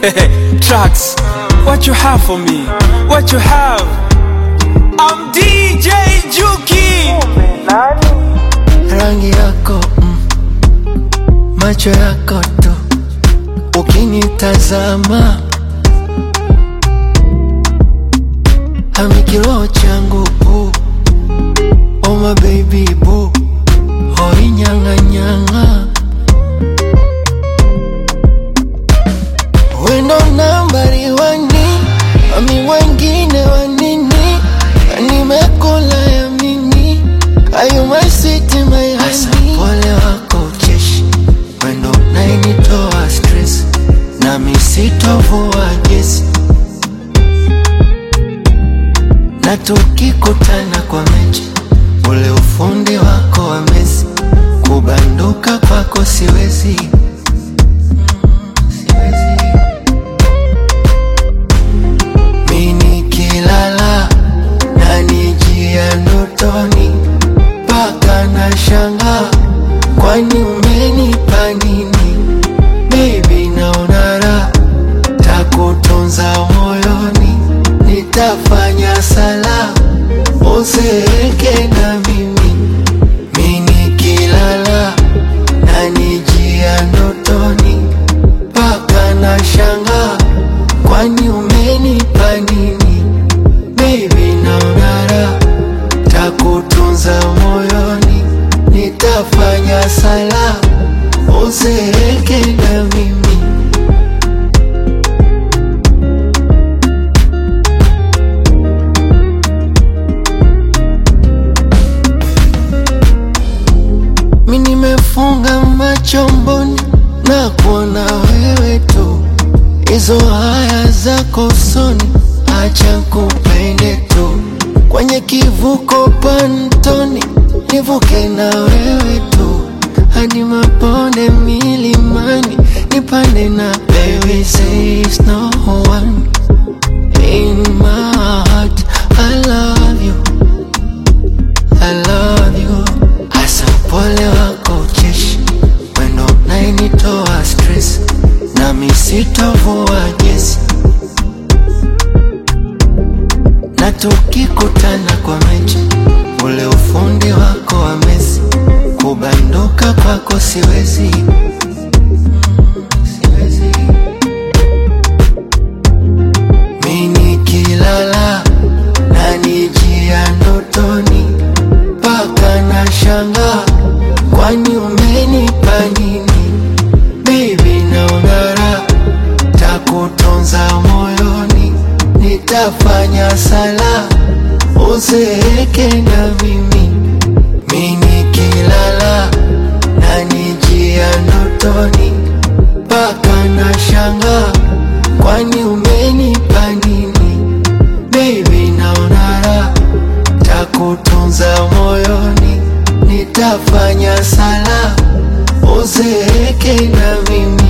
Tracks, what you have for me? What you have? I'm DJ Juki. Rangi yako, macho yako tu, ukinitazama hamikilo changu oh my baby boo, hoi nyanga nyanga. Wendo nambari wani, ami wengine wanini, nimekula ya mimi. Are you my sweet, my honey? Asa pole wako ucheshi, wendo nainitoa stress, na misitovuwa gesi. Na tukikutana kwa mechi, ule ufundi wako wa Messi, kubanduka kwako siwezi. Mini kilala na nijia ndotoni, paka na shanga, kwani umenipa nini? Baby naonara, takutunza moyoni, nitafanya sala, uzeeke na mimi. Mini kilala na nijia ndotoni, paka na shanga, kwani umenipa nini? Baby naonara, takutunza moyoni, nitafanya sala, uzeeke na mimi. Mimi nimefunga macho mboni na kuona wewe tu, hizo haya zako usoni, acha kupende tu. Kwenye kivuko pantoni, nivuke na wewe tu, hadi mabonde milimani, nipande na baby. Says no one in my heart. I love you, I love you. Asa pole wako ucheshi, wendo nainitoa stress, na misitovuwa gesi. Na tukikutana kwa mechi, ule ufundi wako wa Messi, kubanduka kwako siwezi. Mini kilala na nijia ndotoni, paka na shanga, kwani umenipa nini? Baby naonara, takutunza moyoni, nitafanya sala, uzeeke na mimi. Mini kilala na nijia ndotoni, paka na shanga, kwani umenipa nini? Baby naonara, takutunza moyoni, nitafanya sala, uzeeke na mimi.